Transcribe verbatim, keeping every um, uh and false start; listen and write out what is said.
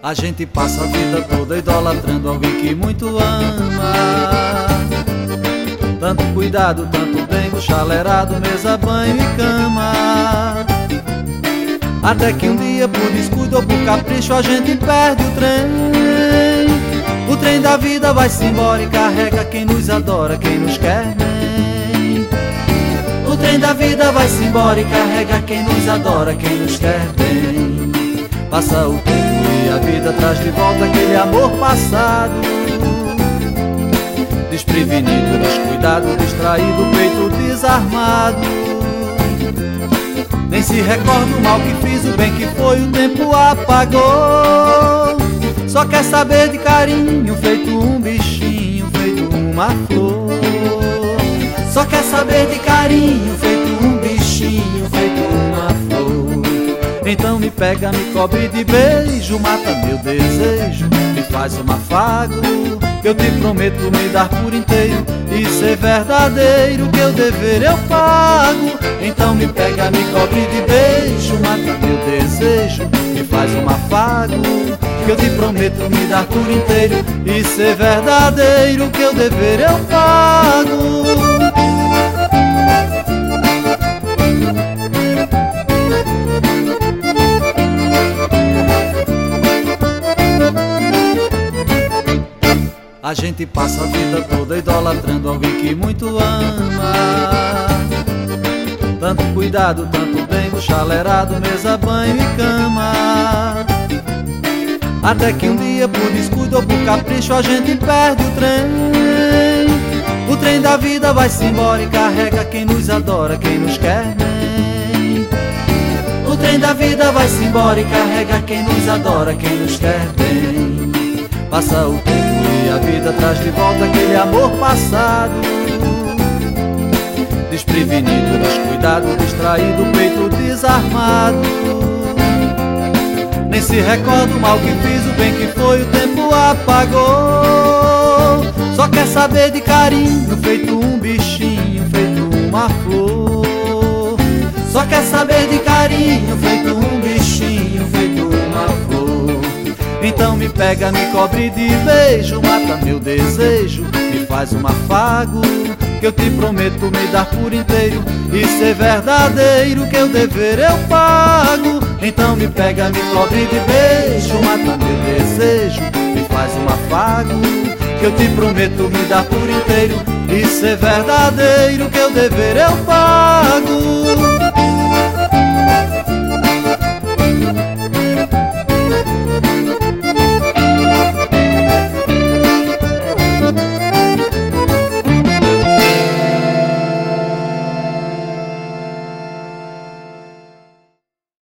A gente passa a vida toda idolatrando alguém que muito ama. Tanto cuidado, tanto bem, do chalerado, mesa, banho e cama. Até que um dia, por descuido ou por capricho, a gente perde o trem. O trem da vida vai-se embora e carrega quem nos adora, quem nos quer bem. O trem da vida vai-se embora e carrega quem nos adora, quem nos quer bem. Passa o tempo e a vida traz de volta aquele amor passado. Desprevenido, descuidado, distraído, peito desarmado. Nem se recorda o mal que fiz, o bem que foi, o tempo apagou. Só quer saber de carinho, feito um bichinho, feito uma flor. Só quer saber de carinho, feito um bichinho, feito uma flor. Então me pega, me cobre de beijo, mata meu desejo, me faz um afago, que eu te prometo me dar por inteiro e ser verdadeiro, que eu dever eu pago. Então me pega, me cobre de beijo, mata meu desejo, me faz um afago, que eu te prometo me dar por inteiro e ser verdadeiro, que eu dever eu pago. A gente passa a vida toda idolatrando alguém que muito ama. Tanto cuidado, tanto bem, do chalerado, mesa, banho e cama. Até que um dia, por descuido ou por capricho, a gente perde o trem. O trem da vida vai-se embora e carrega quem nos adora, quem nos quer bem. O trem da vida vai-se embora e carrega quem nos adora, quem nos quer bem. Passa o tempo e a vida traz de volta aquele amor passado. Desprevenido, descuidado, distraído, peito desarmado. Nem se recorda o mal que fiz, o bem que foi, o tempo apagou. Só quer saber de carinho, feito um bichinho, feito uma flor. Só quer saber de carinho, feito um bichinho, feito uma flor. Então me pega, me cobre de beijo, mata meu desejo, me faz um afago, que eu te prometo me dar por inteiro e ser verdadeiro, que eu dever eu pago. Então me pega, me cobre de beijo, mata meu desejo, me faz um afago, que eu te prometo me dar por inteiro e ser verdadeiro, que eu dever eu pago.